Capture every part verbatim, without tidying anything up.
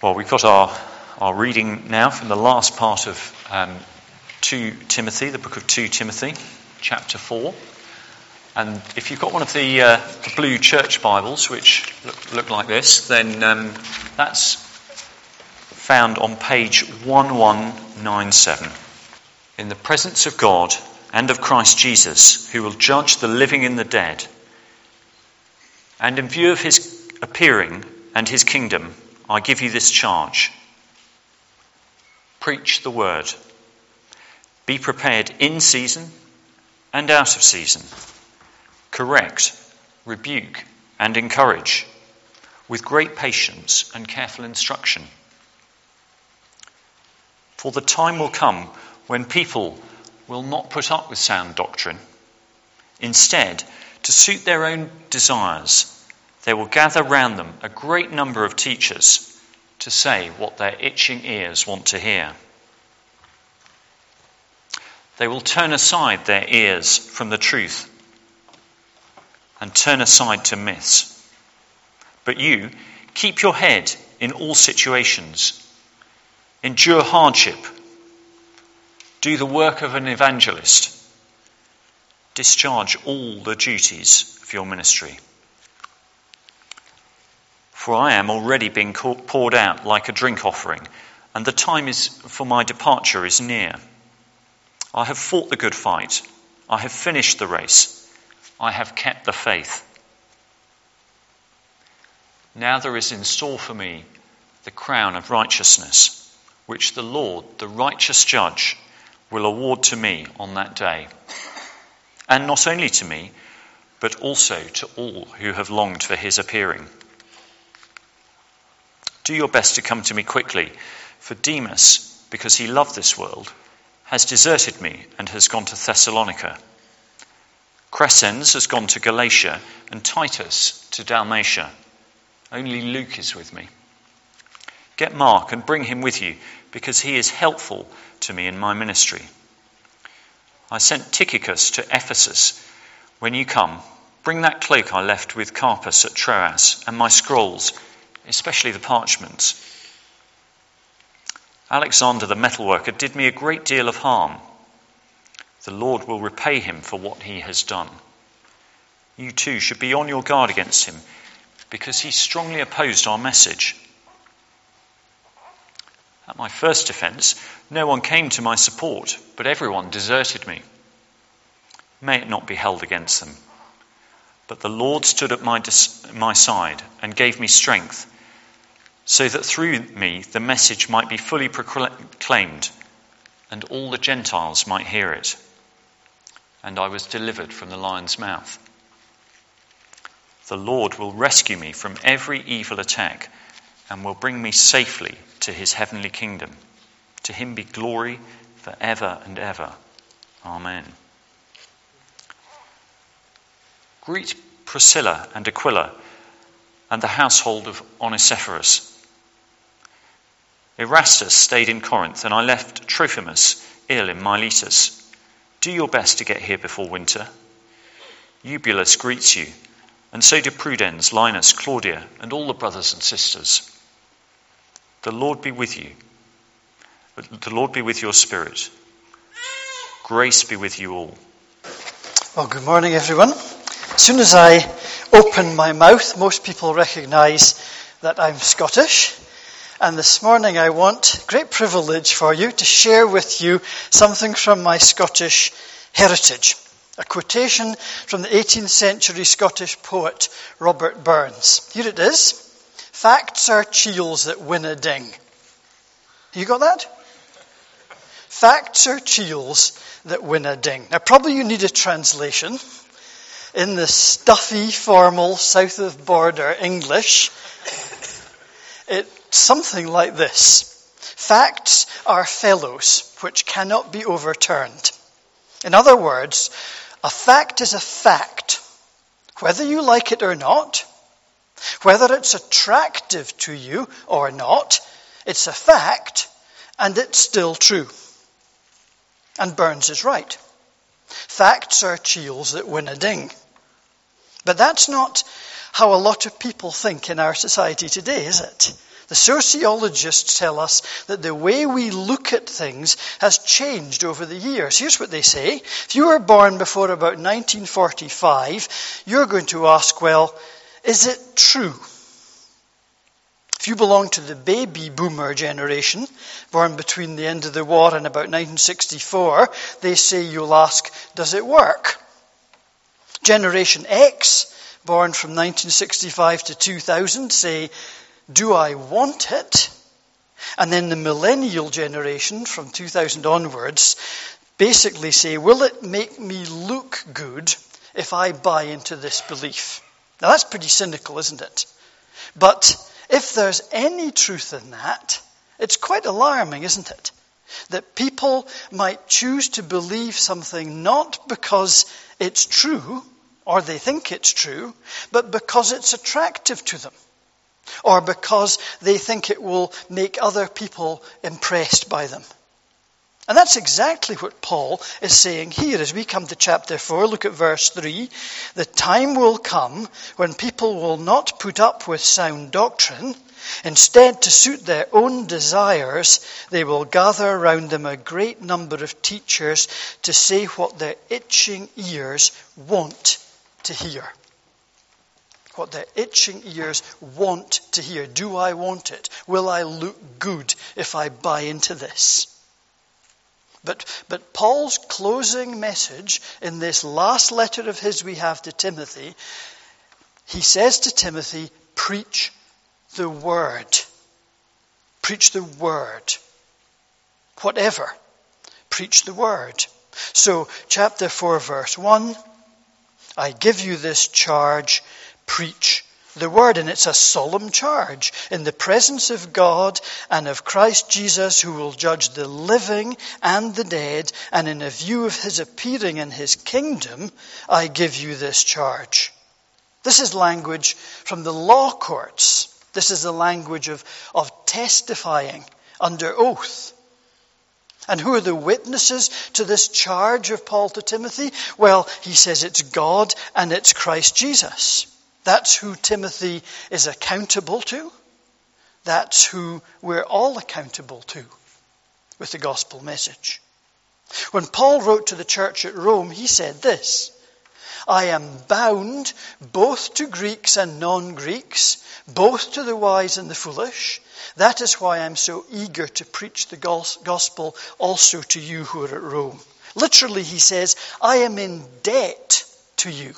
Well, we've got our, our reading now from the last part of um, Second Timothy, the book of Second Timothy, chapter four. And if you've got one of the, uh, the blue church Bibles, which look, look like this, then um, that's found on page eleven ninety-seven. In the presence of God and of Christ Jesus, who will judge the living and the dead, and in view of his appearing and his kingdom, I give you this charge. Preach the word. Be prepared in season and out of season. Correct, rebuke, and encourage with great patience and careful instruction. For the time will come when people will not put up with sound doctrine. Instead, to suit their own desires, they will gather round them a great number of teachers to say what their itching ears want to hear. They will turn aside their ears from the truth and turn aside to myths. But you, keep your head in all situations. Endure hardship. Do the work of an evangelist. Discharge all the duties of your ministry. For I am already being poured out like a drink offering, and the time is for my departure is near. I have fought the good fight. I have finished the race. I have kept the faith. Now there is in store for me the crown of righteousness, which the Lord, the righteous judge, will award to me on that day. And not only to me, but also to all who have longed for his appearing. Do your best to come to me quickly, for Demas, because he loved this world, has deserted me and has gone to Thessalonica. Crescens has gone to Galatia, and Titus to Dalmatia. Only Luke is with me. Get Mark and bring him with you, because he is helpful to me in my ministry. I sent Tychicus to Ephesus. When you come, bring that cloak I left with Carpus at Troas, and my scrolls, especially the parchments. Alexander the metalworker did me a great deal of harm. The Lord will repay him for what he has done. You too should be on your guard against him, because he strongly opposed our message. At my first defence, no one came to my support, but everyone deserted me. May it not be held against them. But the Lord stood at my, dis- my side and gave me strength, so that through me the message might be fully proclaimed, and all the Gentiles might hear it. And I was delivered from the lion's mouth. The Lord will rescue me from every evil attack, and will bring me safely to his heavenly kingdom. To him be glory forever and ever. Amen. Greet Priscilla and Aquila and the household of Onesiphorus. Erastus stayed in Corinth, and I left Trophimus ill in Miletus. Do your best to get here before winter. Eubulus greets you, and so do Prudens, Linus, Claudia, and all the brothers and sisters. The Lord be with you. The Lord be with your spirit. Grace be with you all. Well, good morning, everyone. As soon as I open my mouth, most people recognise that I'm Scottish. And this morning I want great privilege for you to share with you something from my Scottish heritage. A quotation from the eighteenth century Scottish poet Robert Burns. Here it is. Facts are chiels that win a ding. You got that? Facts are chiels that win a ding. Now probably you need a translation. In the stuffy, formal, south of border English, it's something like this. Facts are fellows which cannot be overturned. In other words, a fact is a fact, whether you like it or not, whether it's attractive to you or not, it's a fact and it's still true. And Burns is right. Facts are chiels that win a ding. But that's not how a lot of people think in our society today, is it? The sociologists tell us that the way we look at things has changed over the years. Here's what they say. If you were born before about nineteen forty-five, you're going to ask, well, is it true? If you belong to the baby boomer generation, born between the end of the war and about nineteen sixty-four, they say you'll ask, does it work? Generation X, born from nineteen sixty-five to two thousand, say, do I want it? And then the millennial generation, from two thousand onwards, basically say, will it make me look good if I buy into this belief? Now that's pretty cynical, isn't it? But if there's any truth in that, it's quite alarming, isn't it? That people might choose to believe something not because it's true, or they think it's true, but because it's attractive to them, or because they think it will make other people impressed by them. And that's exactly what Paul is saying here as we come to chapter four. Look at verse three. The time will come when people will not put up with sound doctrine. Instead, to suit their own desires, they will gather around them a great number of teachers to say what their itching ears want to hear. What their itching ears want to hear. Do I want it? Will I look good if I buy into this? But, but Paul's closing message in this last letter of his we have to Timothy, he says to Timothy, preach the word. Preach the word. Whatever. Preach the word. So, chapter four, verse one, I give you this charge, preach the word. And it's a solemn charge in the presence of God and of Christ Jesus, who will judge the living and the dead. And in a view of his appearing in his kingdom, I give you this charge. This is language from the law courts. This is the language of, of testifying under oath. And who are the witnesses to this charge of Paul to Timothy? Well, he says it's God and it's Christ Jesus. That's who Timothy is accountable to. That's who we're all accountable to with the gospel message. When Paul wrote to the church at Rome, he said this, I am bound both to Greeks and non-Greeks, both to the wise and the foolish. That is why I'm so eager to preach the gospel also to you who are at Rome. Literally, he says, I am in debt to you.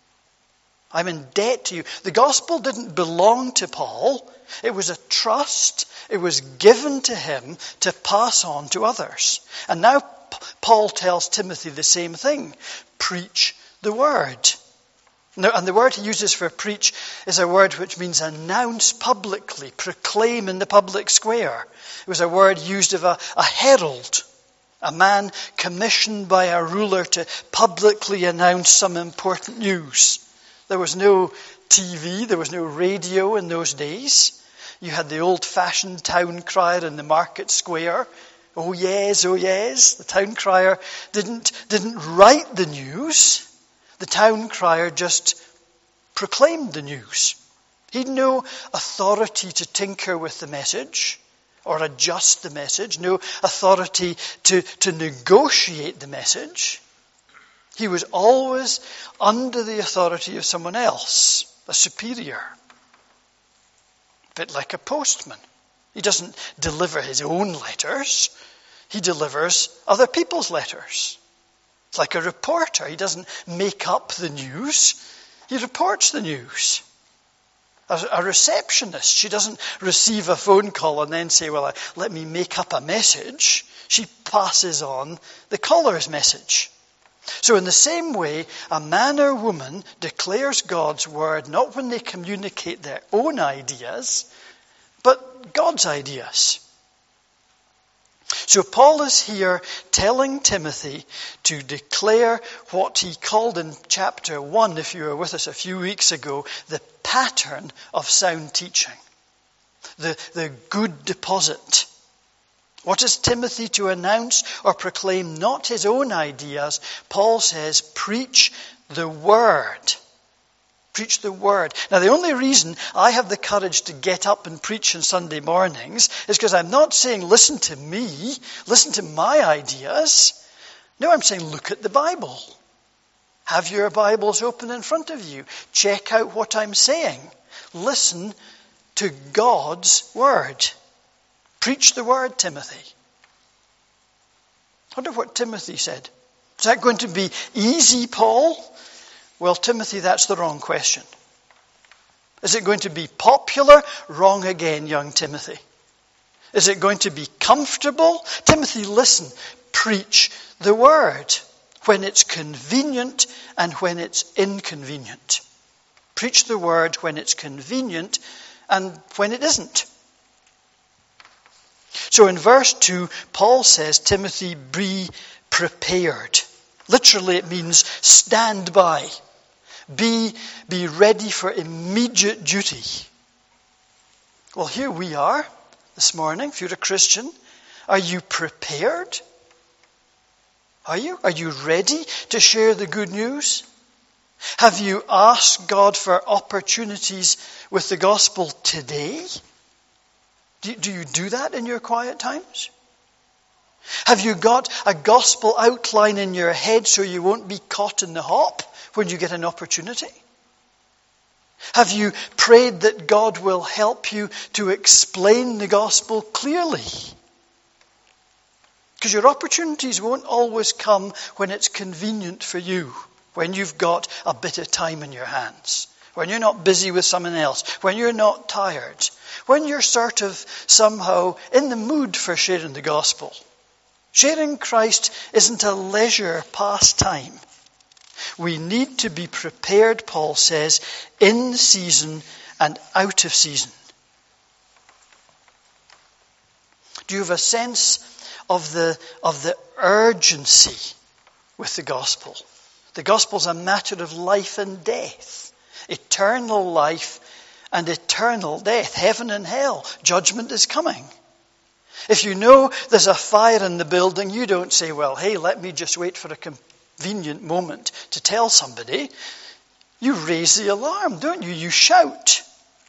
I'm in debt to you. The gospel didn't belong to Paul. It was a trust. It was given to him to pass on to others. And now Paul tells Timothy the same thing. Preach the word. Now, and the word he uses for preach is a word which means announce publicly, proclaim in the public square. It was a word used of a, a herald, a man commissioned by a ruler to publicly announce some important news. There was no T V, there was no radio in those days. You had the old-fashioned town crier in the market square. Oh yes, oh yes. The town crier didn't, didn't write the news. The town crier just proclaimed the news. He had no authority to tinker with the message or adjust the message, no authority to, to negotiate the message. He was always under the authority of someone else, a superior. A bit like a postman. He doesn't deliver his own letters. He delivers other people's letters. It's like a reporter. He doesn't make up the news. He reports the news. A, a receptionist, she doesn't receive a phone call and then say, well, let me make up a message. She passes on the caller's message. So in the same way, a man or woman declares God's word not when they communicate their own ideas, but God's ideas. So Paul is here telling Timothy to declare what he called in chapter one, if you were with us a few weeks ago, the pattern of sound teaching, the, the good deposit. What is Timothy to announce or proclaim? Not his own ideas. Paul says, preach the word. Preach the word. Now, the only reason I have the courage to get up and preach on Sunday mornings is because I'm not saying, listen to me, listen to my ideas. No, I'm saying, look at the Bible. Have your Bibles open in front of you. Check out what I'm saying. Listen to God's word. Preach the word, Timothy. I wonder what Timothy said. Is that going to be easy, Paul? Well, Timothy, that's the wrong question. Is it going to be popular? Wrong again, young Timothy. Is it going to be comfortable? Timothy, listen. Preach the word when it's convenient and when it's inconvenient. Preach the word when it's convenient and when it isn't. So in verse two, Paul says, Timothy, be prepared. Literally it means stand by. Be, be ready for immediate duty. Well, here we are this morning. If you're a Christian, are you prepared? Are you? Are you ready to share the good news? Have you asked God for opportunities with the gospel today? Do, do you do that in your quiet times? Have you got a gospel outline in your head so you won't be caught in the hop when you get an opportunity? Have you prayed that God will help you to explain the gospel clearly? Because your opportunities won't always come when it's convenient for you, when you've got a bit of time in your hands, when you're not busy with someone else, when you're not tired, when you're sort of somehow in the mood for sharing the gospel. Sharing Christ isn't a leisure pastime. We need to be prepared, Paul says, in season and out of season. Do you have a sense of the, of the urgency with the gospel? The gospel's a matter of life and death. Eternal life and eternal death. Heaven and hell. Judgment is coming. If you know there's a fire in the building, you don't say, well, hey, let me just wait for a convenient moment to tell somebody. You raise the alarm, don't you? You shout.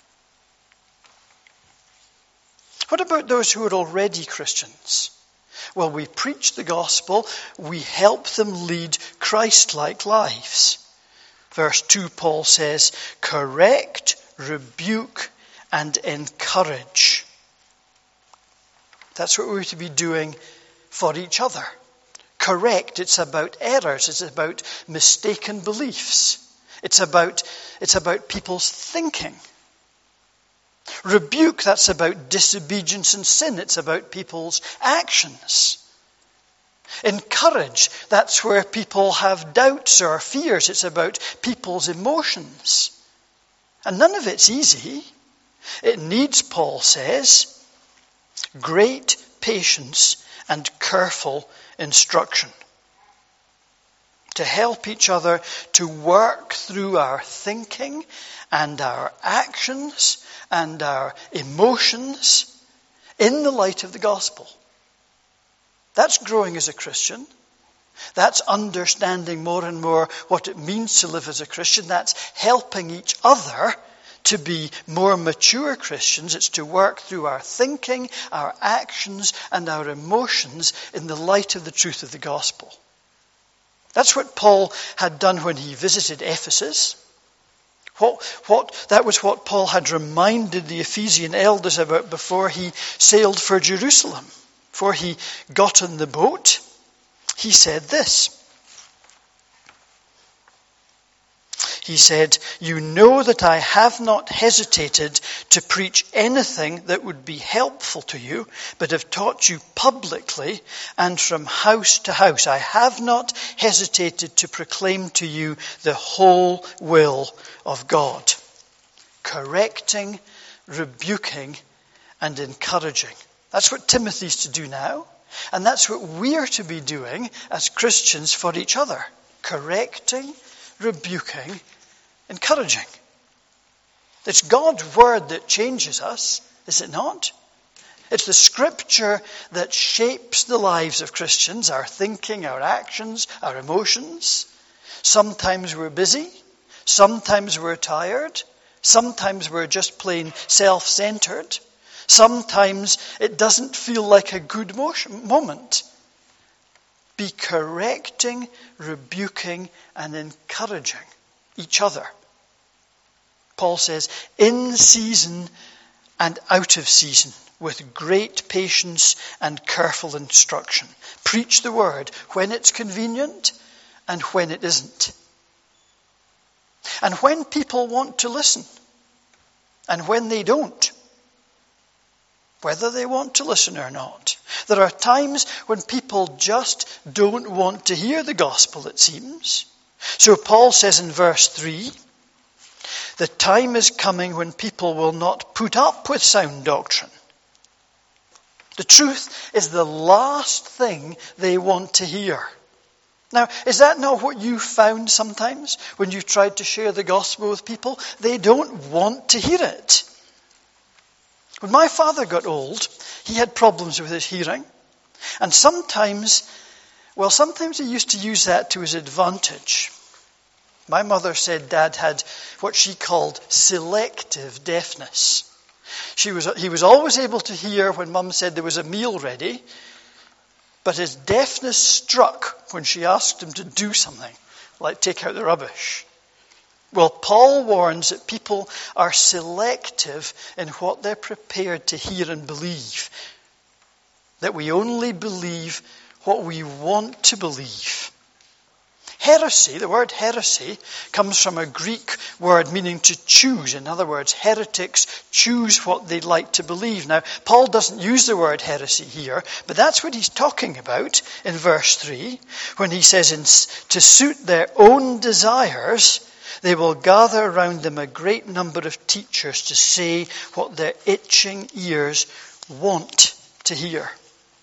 What about those who are already Christians? Well, we preach the gospel. We help them lead Christ-like lives. Verse two, Paul says, correct, rebuke, and encourage. That's what we're to be doing for each other. Correct, it's about errors. It's about mistaken beliefs. It's about, it's about people's thinking. Rebuke, that's about disobedience and sin. It's about people's actions. Encourage, that's where people have doubts or fears. It's about people's emotions. And none of it's easy. It needs, Paul says, great patience and careful instruction to help each other to work through our thinking and our actions and our emotions in the light of the gospel. That's growing as a Christian. That's understanding more and more what it means to live as a Christian. That's helping each other to be more mature Christians. It's to work through our thinking, our actions, and our emotions in the light of the truth of the gospel. That's what Paul had done when he visited Ephesus. What, what, that was what Paul had reminded the Ephesian elders about before he sailed for Jerusalem. Before he got on the boat, he said this. He said, you know that I have not hesitated to preach anything that would be helpful to you, but have taught you publicly and from house to house. I have not hesitated to proclaim to you the whole will of God, correcting, rebuking, and encouraging. That's what Timothy's to do now, and that's what we're to be doing as Christians for each other, correcting, rebuking, encouraging. It's God's word that changes us, is it not? It's the scripture that shapes the lives of Christians, our thinking, our actions, our emotions. Sometimes we're busy. Sometimes we're tired. Sometimes we're just plain self-centered. Sometimes it doesn't feel like a good motion, moment. Be correcting, rebuking, and encouraging each other. Paul says, in season and out of season, with great patience and careful instruction. Preach the word when it's convenient and when it isn't. And when people want to listen and when they don't. Whether they want to listen or not. There are times when people just don't want to hear the gospel, it seems. So Paul says in verse three, the time is coming when people will not put up with sound doctrine. The truth is the last thing they want to hear. Now, is that not what you found sometimes when you tried to share the gospel with people? They don't want to hear it. When my father got old, he had problems with his hearing. And sometimes, well, sometimes he used to use that to his advantage. My mother said Dad had what she called selective deafness. She was, he was always able to hear when Mum said there was a meal ready, but his deafness struck when she asked him to do something, like take out the rubbish. Well, Paul warns that people are selective in what they're prepared to hear and believe. That we only believe what we want to believe. Heresy, the word heresy, comes from a Greek word meaning to choose. In other words, heretics choose what they'd like to believe. Now, Paul doesn't use the word heresy here, but that's what he's talking about in verse three, when he says, in, to suit their own desires, they will gather around them a great number of teachers to say what their itching ears want to hear.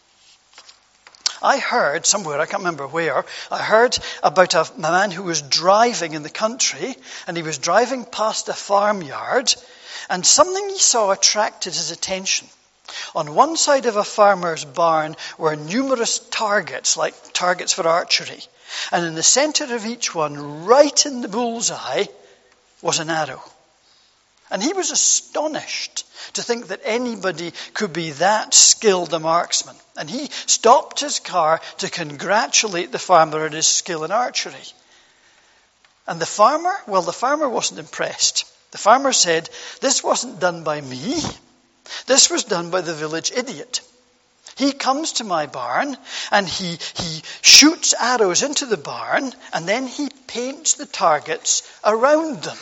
I heard somewhere, I can't remember where, I heard about a man who was driving in the country, and he was driving past a farmyard, and something he saw attracted his attention. On one side of a farmer's barn were numerous targets, like targets for archery. And in the center of each one, right in the bullseye, was an arrow. And he was astonished to think that anybody could be that skilled a marksman. And he stopped his car to congratulate the farmer on his skill in archery. And the farmer, well, the farmer wasn't impressed. The farmer said, this wasn't done by me. This was done by the village idiot. He comes to my barn and he, he shoots arrows into the barn and then he paints the targets around them.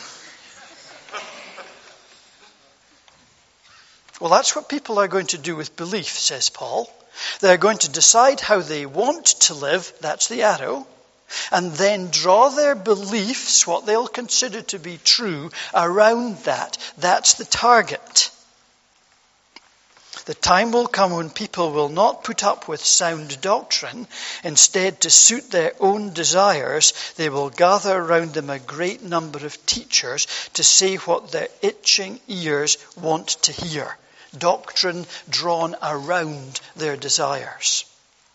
Well, that's what people are going to do with belief, says Paul. They're going to decide how they want to live, that's the arrow, and then draw their beliefs, what they'll consider to be true, around that. That's the target. The time will come when people will not put up with sound doctrine. Instead, to suit their own desires, they will gather around them a great number of teachers to say what their itching ears want to hear. Doctrine drawn around their desires.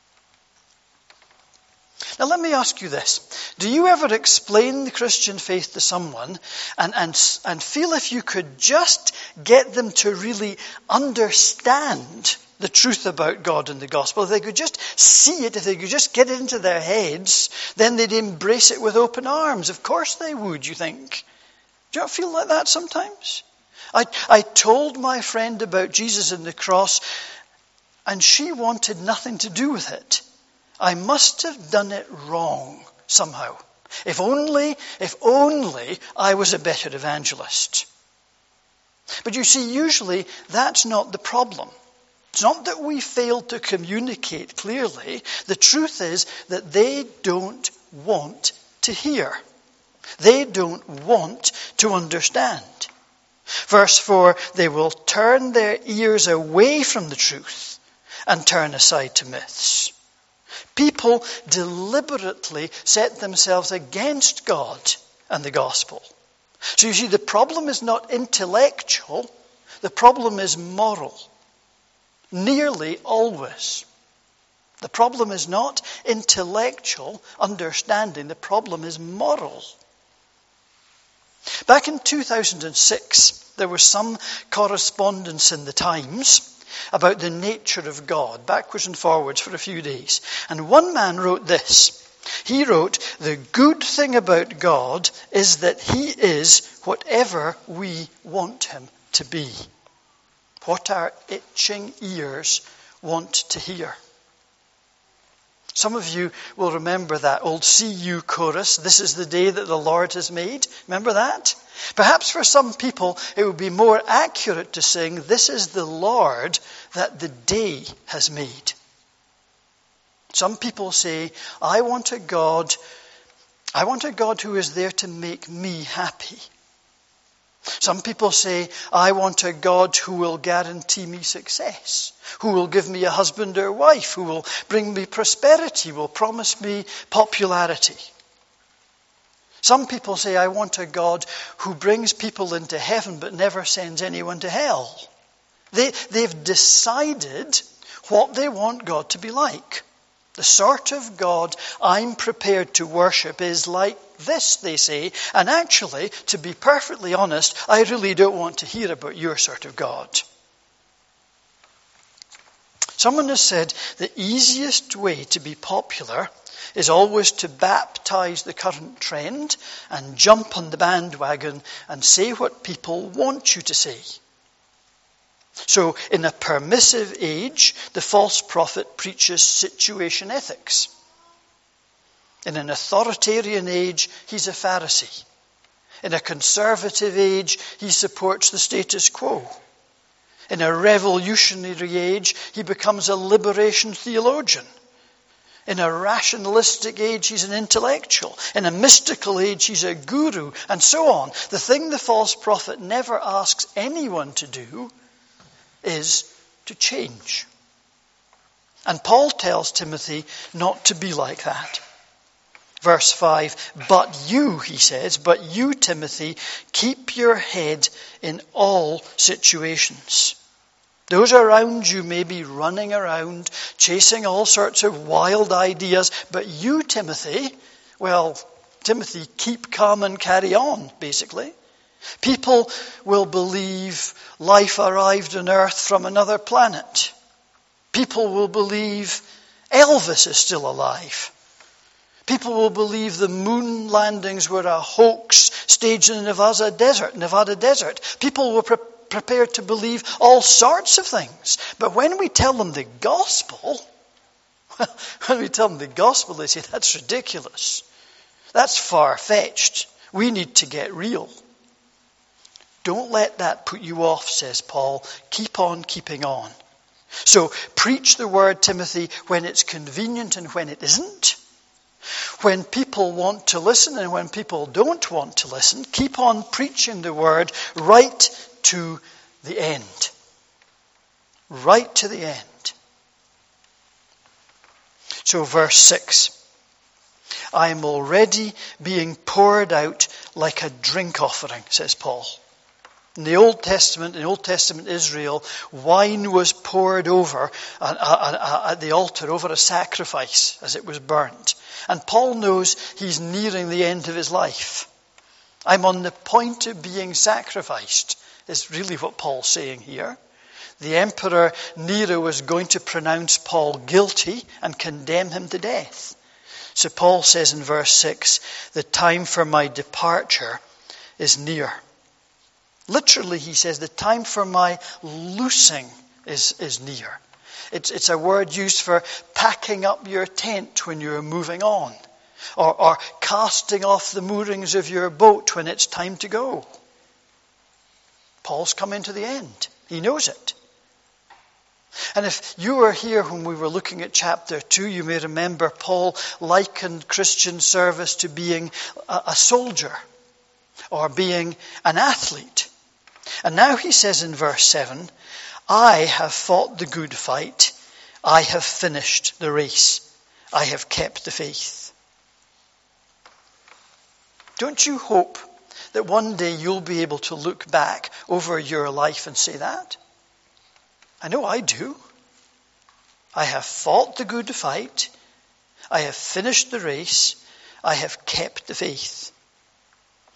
Now let me ask you this. Do you ever explain the Christian faith to someone and, and, and feel if you could just get them to really understand the truth about God and the gospel, if they could just see it, if they could just get it into their heads, then they'd embrace it with open arms? Of course they would, you think. Do you not feel like that sometimes? I, I told my friend about Jesus and the cross, and she wanted nothing to do with it. I must have done it wrong somehow. If only, if only I was a better evangelist. But you see, usually that's not the problem. It's not that we fail to communicate clearly. The truth is that they don't want to hear. They don't want to understand. Verse four, they will turn their ears away from the truth and turn aside to myths. People deliberately set themselves against God and the gospel. So you see, the problem is not intellectual, the problem is moral. Nearly always. The problem is not intellectual understanding, the problem is moral. Back in two thousand six, there was some correspondence in the Times about the nature of God, backwards and forwards for a few days. And one man wrote this. He wrote, "The good thing about God is that he is whatever we want him to be. What our itching ears want to hear." Some of you will remember that old See You chorus, "This is the day that the Lord has made." Remember that? Perhaps for some people it would be more accurate to sing, "This is the Lord that the day has made." Some people say, I want a God, I want a God who is there to make me happy. Some people say, I want a God who will guarantee me success, who will give me a husband or wife, who will bring me prosperity, will promise me popularity. Some people say, I want a God who brings people into heaven but never sends anyone to hell. They, they've decided what they want God to be like. The sort of God I'm prepared to worship is like this, they say. And actually, to be perfectly honest, I really don't want to hear about your sort of God. Someone has said the easiest way to be popular is always to baptize the current trend and jump on the bandwagon and say what people want you to say. So, in a permissive age, the false prophet preaches situation ethics. In an authoritarian age, he's a Pharisee. In a conservative age, he supports the status quo. In a revolutionary age, he becomes a liberation theologian. In a rationalistic age, he's an intellectual. In a mystical age, he's a guru, and so on. The thing the false prophet never asks anyone to do is to change. And Paul tells Timothy not to be like that. Verse five, but you, he says, but you, Timothy, keep your head in all situations. Those around you may be running around, chasing all sorts of wild ideas, but you, Timothy, well, Timothy, keep calm and carry on, basically. People will believe life arrived on Earth from another planet. People will believe Elvis is still alive. People will believe the moon landings were a hoax staged in the Nevada desert. Nevada desert. People were pre- prepared to believe all sorts of things. But when we tell them the gospel, when we tell them the gospel, they say, that's ridiculous. That's far-fetched. We need to get real. Don't let that put you off, says Paul. Keep on keeping on. So preach the word, Timothy, when it's convenient and when it isn't. When people want to listen and when people don't want to listen, keep on preaching the word right to the end. Right to the end. So verse six. I am already being poured out like a drink offering, says Paul. In the Old Testament, in Old Testament Israel, wine was poured over at the altar, over a sacrifice as it was burnt. And Paul knows he's nearing the end of his life. I'm on the point of being sacrificed, is really what Paul's saying here. The Emperor Nero was going to pronounce Paul guilty and condemn him to death. So Paul says in verse six, the time for my departure is near. Literally, he says, the time for my loosing is, is near. It's, it's a word used for packing up your tent when you're moving on. Or, or casting off the moorings of your boat when it's time to go. Paul's coming to the end. He knows it. And if you were here when we were looking at chapter two, you may remember Paul likened Christian service to being a, a soldier or being an athlete. And now he says in verse seven, I have fought the good fight. I have finished the race. I have kept the faith. Don't you hope that one day you'll be able to look back over your life and say that? I know I do. I have fought the good fight. I have finished the race. I have kept the faith.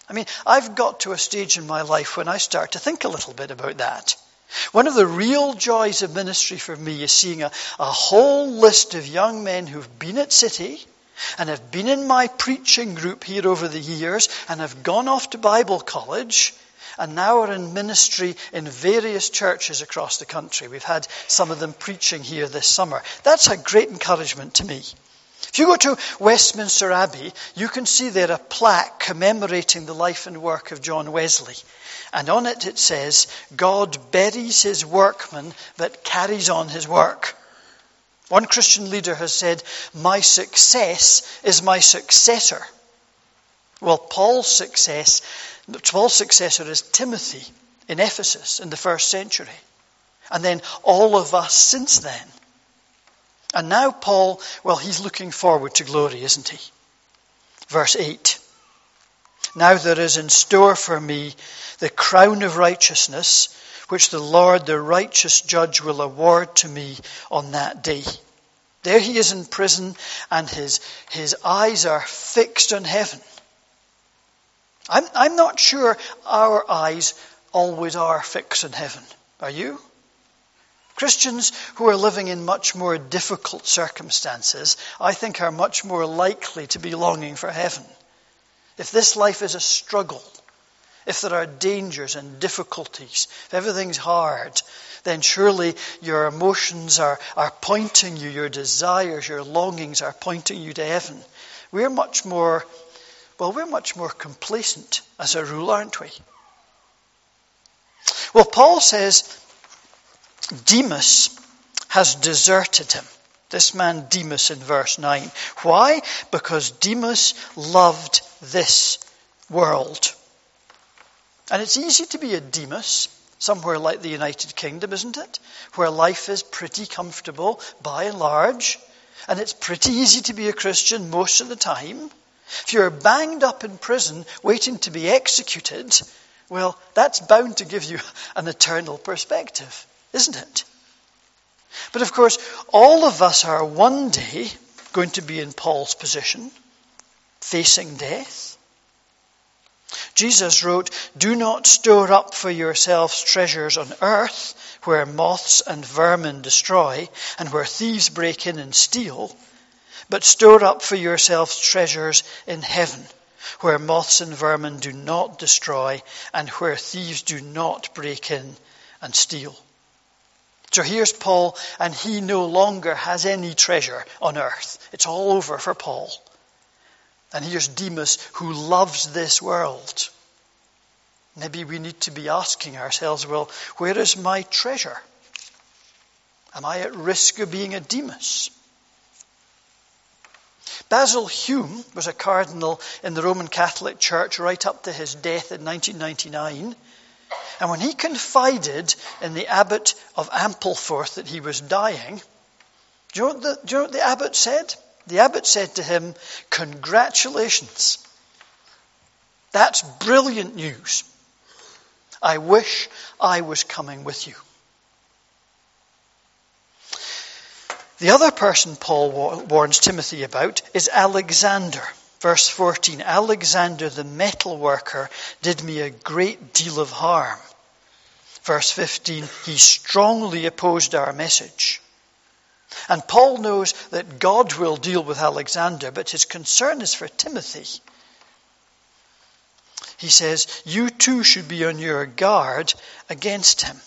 I mean, I've got to a stage in my life when I start to think a little bit about that. One of the real joys of ministry for me is seeing a, a whole list of young men who've been at City and have been in my preaching group here over the years and have gone off to Bible college and now are in ministry in various churches across the country. We've had some of them preaching here this summer. That's a great encouragement to me. If you go to Westminster Abbey, you can see there a plaque commemorating the life and work of John Wesley. And on it it says, God buries his workman but carries on his work. One Christian leader has said, my success is my successor. Well, Paul's success, Paul's successor is Timothy in Ephesus in the first century. And then all of us since then. And now Paul, well, he's looking forward to glory, isn't he? Verse eight. Now there is in store for me the crown of righteousness, which the Lord, the righteous judge, will award to me on that day. There he is in prison, and his, his eyes are fixed on heaven. I'm, I'm not sure our eyes always are fixed on heaven. Are you? Christians who are living in much more difficult circumstances, I think, are much more likely to be longing for heaven. If this life is a struggle, if there are dangers and difficulties, if everything's hard, then surely your emotions are, are pointing you, your desires, your longings are pointing you to heaven. We're much more, well, we're much more complacent as a rule, aren't we? Well, Paul says Demas has deserted him. This man Demas in verse nine. Why? Because Demas loved this world. And it's easy to be a Demas somewhere like the United Kingdom, isn't it? Where life is pretty comfortable by and large. And it's pretty easy to be a Christian most of the time. If you're banged up in prison waiting to be executed, well, that's bound to give you an eternal perspective, isn't it? But of course, all of us are one day going to be in Paul's position, facing death. Jesus wrote, do not store up for yourselves treasures on earth, where moths and vermin destroy, and where thieves break in and steal, but store up for yourselves treasures in heaven, where moths and vermin do not destroy, and where thieves do not break in and steal. So here's Paul, and he no longer has any treasure on earth. It's all over for Paul. And here's Demas, who loves this world. Maybe we need to be asking ourselves, well, where is my treasure? Am I at risk of being a Demas? Basil Hume was a cardinal in the Roman Catholic Church right up to his death in nineteen ninety-nine. And when he confided in the abbot of Ampleforth that he was dying, do you know what the, do you know what the abbot said? The abbot said to him, congratulations. That's brilliant news. I wish I was coming with you. The other person Paul warns Timothy about is Alexander. Verse fourteen, Alexander the metal worker did me a great deal of harm. Verse fifteen, he strongly opposed our message. And Paul knows that God will deal with Alexander, but his concern is for Timothy. He says, you too should be on your guard against him.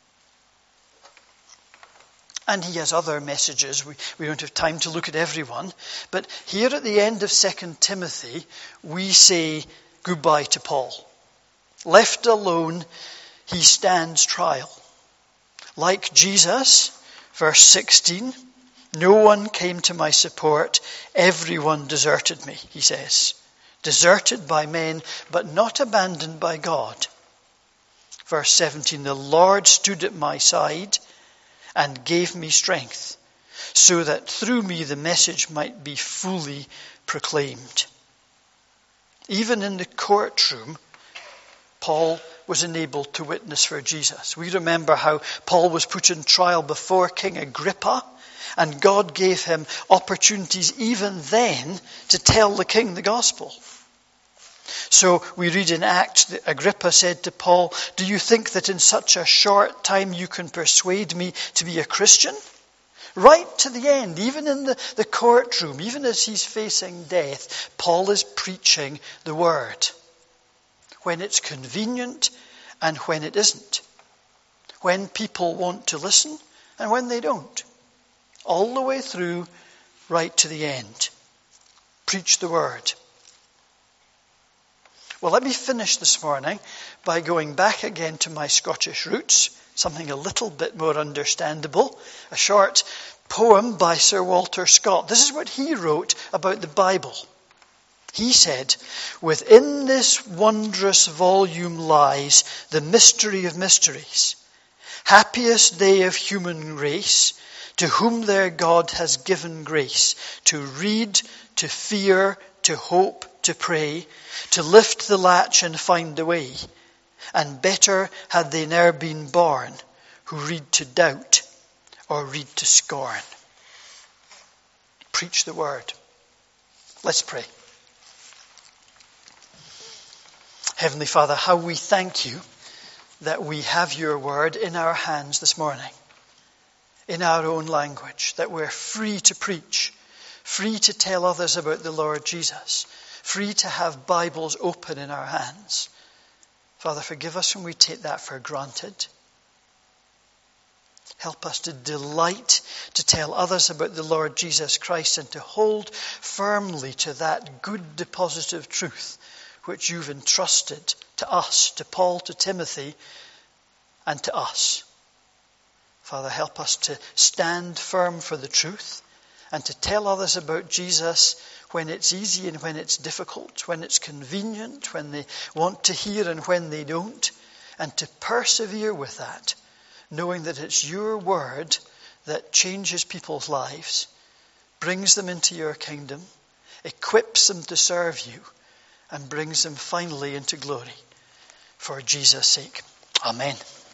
And he has other messages. We, we don't have time to look at everyone. But here at the end of Second Timothy, we say goodbye to Paul. Left alone, he stands trial. Like Jesus, verse sixteen, no one came to my support. Everyone deserted me, he says. Deserted by men, but not abandoned by God. Verse seventeen, the Lord stood at my side and gave me strength, so that through me the message might be fully proclaimed. Even in the courtroom, Paul was enabled to witness for Jesus. We remember how Paul was put in trial before King Agrippa, and God gave him opportunities even then to tell the king the gospel. So we read in Acts that Agrippa said to Paul, "Do you think that in such a short time you can persuade me to be a Christian?" Right to the end, even in the, the courtroom, even as he's facing death, Paul is preaching the word. When it's convenient and when it isn't. When people want to listen and when they don't. All the way through, right to the end. Preach the word. Well, let me finish this morning by going back again to my Scottish roots, something a little bit more understandable, a short poem by Sir Walter Scott. This is what he wrote about the Bible. He said, "Within this wondrous volume lies the mystery of mysteries. Happiest they of human race, to whom their God has given grace, to read, to fear, to hope, to pray, to lift the latch and find the way. And better had they ne'er been born, who read to doubt or read to scorn." Preach the word. Let's pray. Heavenly Father, how we thank you that we have your word in our hands this morning, in our own language, that we're free to preach, free to tell others about the Lord Jesus, free to have Bibles open in our hands. Father, forgive us when we take that for granted. Help us to delight to tell others about the Lord Jesus Christ and to hold firmly to that good deposit of truth which you've entrusted to us, to Paul, to Timothy, and to us. Father, help us to stand firm for the truth and to tell others about Jesus when it's easy and when it's difficult, when it's convenient, when they want to hear and when they don't, and to persevere with that, knowing that it's your word that changes people's lives, brings them into your kingdom, equips them to serve you, and brings them finally into glory. For Jesus' sake. Amen.